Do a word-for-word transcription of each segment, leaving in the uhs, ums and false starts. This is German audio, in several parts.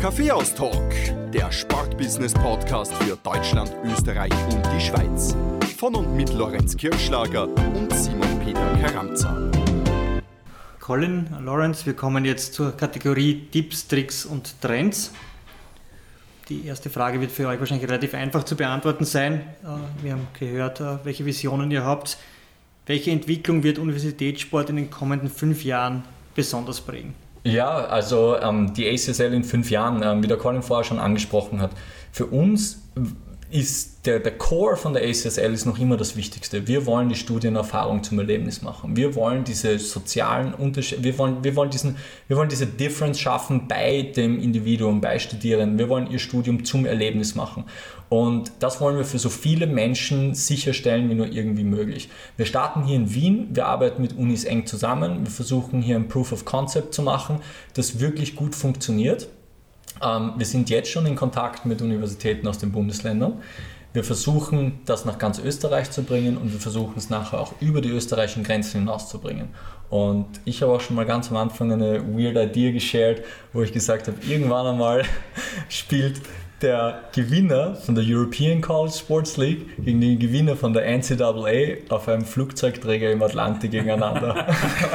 Kaffeehaus-Talk, der Sportbusiness-Podcast für Deutschland, Österreich und die Schweiz. Von und mit Lorenz Kirschlager und Simon Peter Karamza. Colin, Lorenz, wir kommen jetzt zur Kategorie Tipps, Tricks und Trends. Die erste Frage wird für euch wahrscheinlich relativ einfach zu beantworten sein. Wir haben gehört, welche Visionen ihr habt. Welche Entwicklung wird Universitätssport in den kommenden fünf Jahren besonders prägen? Ja, also ähm, die A C S L in fünf Jahren, ähm, wie der Colin vorher schon angesprochen hat, für uns ist der, der Core von der A C S L ist noch immer das Wichtigste. Wir wollen die Studienerfahrung zum Erlebnis machen. Wir wollen diese sozialen Unterschiede, wir wollen, wir wollen diesen, wir wollen diese Difference schaffen bei dem Individuum, bei Studierenden. Wir wollen ihr Studium zum Erlebnis machen. Und das wollen wir für so viele Menschen sicherstellen, wie nur irgendwie möglich. Wir starten hier in Wien, wir arbeiten mit Unis eng zusammen, wir versuchen hier ein Proof of Concept zu machen, das wirklich gut funktioniert. Ähm, wir sind jetzt schon in Kontakt mit Universitäten aus den Bundesländern. Wir versuchen, das nach ganz Österreich zu bringen und wir versuchen es nachher auch über die österreichischen Grenzen hinaus zu bringen. Und ich habe auch schon mal ganz am Anfang eine weird Idee geshared, wo ich gesagt habe, irgendwann einmal spielt der Gewinner von der European College Sports League gegen den Gewinner von der N C A A auf einem Flugzeugträger im Atlantik gegeneinander.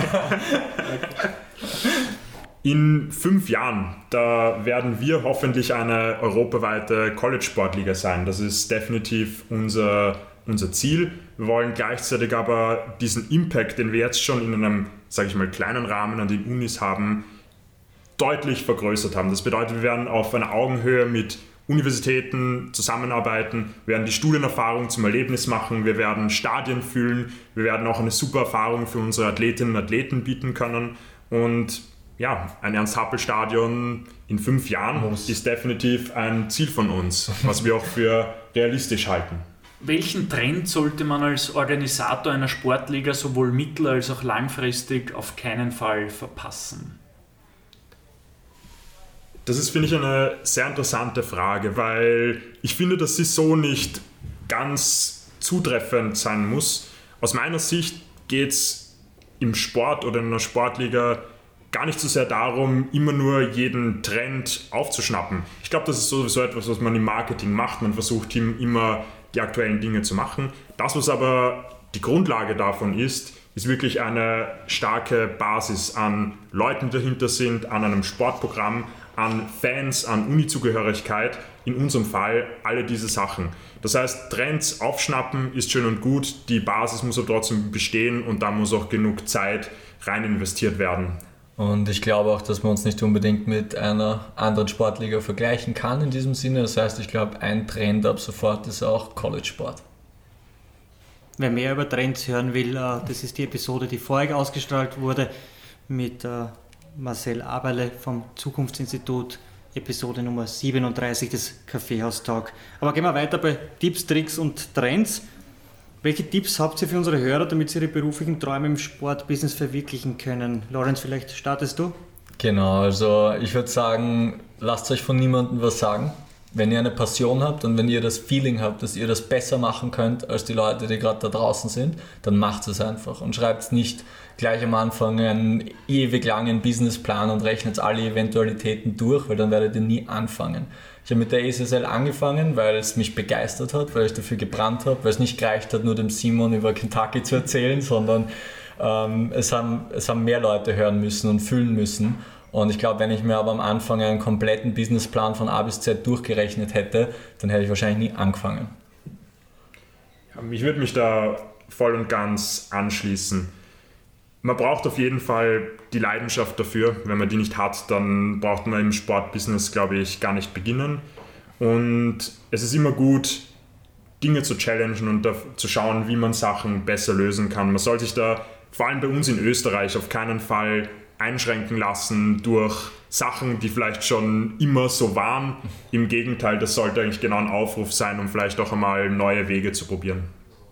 In fünf Jahren, da werden wir hoffentlich eine europaweite College-Sportliga sein. Das ist definitiv unser, unser Ziel. Wir wollen gleichzeitig aber diesen Impact, den wir jetzt schon in einem, sage ich mal, kleinen Rahmen an den Unis haben, deutlich vergrößert haben. Das bedeutet, wir werden auf einer Augenhöhe mit Universitäten zusammenarbeiten, wir werden die Studienerfahrung zum Erlebnis machen, wir werden Stadien füllen, wir werden auch eine super Erfahrung für unsere Athletinnen und Athleten bieten können. Und ja, ein Ernst-Happel-Stadion in fünf Jahren Muss. ist definitiv ein Ziel von uns, was wir auch für realistisch halten. Welchen Trend sollte man als Organisator einer Sportliga sowohl mittel- als auch langfristig auf keinen Fall verpassen? Das ist, finde ich, eine sehr interessante Frage, weil ich finde, dass sie so nicht ganz zutreffend sein muss. Aus meiner Sicht geht es im Sport oder in einer Sportliga gar nicht so sehr darum, immer nur jeden Trend aufzuschnappen. Ich glaube, das ist sowieso etwas, was man im Marketing macht. Man versucht immer die aktuellen Dinge zu machen. Das, was aber die Grundlage davon ist, ist wirklich eine starke Basis an Leuten, die dahinter sind, an einem Sportprogramm, an Fans, an Uni-Zugehörigkeit, in unserem Fall alle diese Sachen. Das heißt, Trends aufschnappen ist schön und gut, die Basis muss aber trotzdem bestehen und da muss auch genug Zeit rein investiert werden. Und ich glaube auch, dass man uns nicht unbedingt mit einer anderen Sportliga vergleichen kann in diesem Sinne. Das heißt, ich glaube, ein Trend ab sofort ist auch College-Sport. Wer mehr über Trends hören will, das ist die Episode, die vorher ausgestrahlt wurde mit Marcel Aberle vom Zukunftsinstitut, Episode Nummer siebenunddreißig des Kaffeehaus-Talk. Aber gehen wir weiter bei Tipps, Tricks und Trends. Welche Tipps habt ihr für unsere Hörer, damit sie ihre beruflichen Träume im Sportbusiness verwirklichen können? Lorenz, vielleicht startest du? Genau, also ich würde sagen, lasst euch von niemandem was sagen. Wenn ihr eine Passion habt und wenn ihr das Feeling habt, dass ihr das besser machen könnt als die Leute, die gerade da draußen sind, dann macht es einfach und schreibt nicht gleich am Anfang einen ewig langen Businessplan und rechnet alle Eventualitäten durch, weil dann werdet ihr nie anfangen. Ich habe mit der A C S L angefangen, weil es mich begeistert hat, weil ich dafür gebrannt habe, weil es nicht gereicht hat, nur dem Simon über Kentucky zu erzählen, sondern ähm, es, haben, es haben mehr Leute hören müssen und fühlen müssen. Und ich glaube, wenn ich mir aber am Anfang einen kompletten Businessplan von A bis Z durchgerechnet hätte, dann hätte ich wahrscheinlich nie angefangen. Ja, ich würde mich da voll und ganz anschließen. Man braucht auf jeden Fall die Leidenschaft dafür. Wenn man die nicht hat, dann braucht man im Sportbusiness, glaube ich, gar nicht beginnen. Und es ist immer gut, Dinge zu challengen und da zu schauen, wie man Sachen besser lösen kann. Man soll sich da, vor allem bei uns in Österreich, auf keinen Fall einschränken lassen durch Sachen, die vielleicht schon immer so waren. Im Gegenteil, das sollte eigentlich genau ein Aufruf sein, um vielleicht auch einmal neue Wege zu probieren.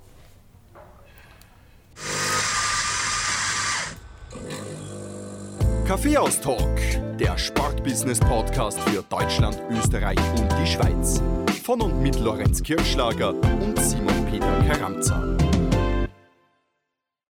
Kaffeehaus-Talk, der Sportbusiness-Podcast für Deutschland, Österreich und die Schweiz. Von und mit Lorenz Kirschlager und Simon Peter Karamza.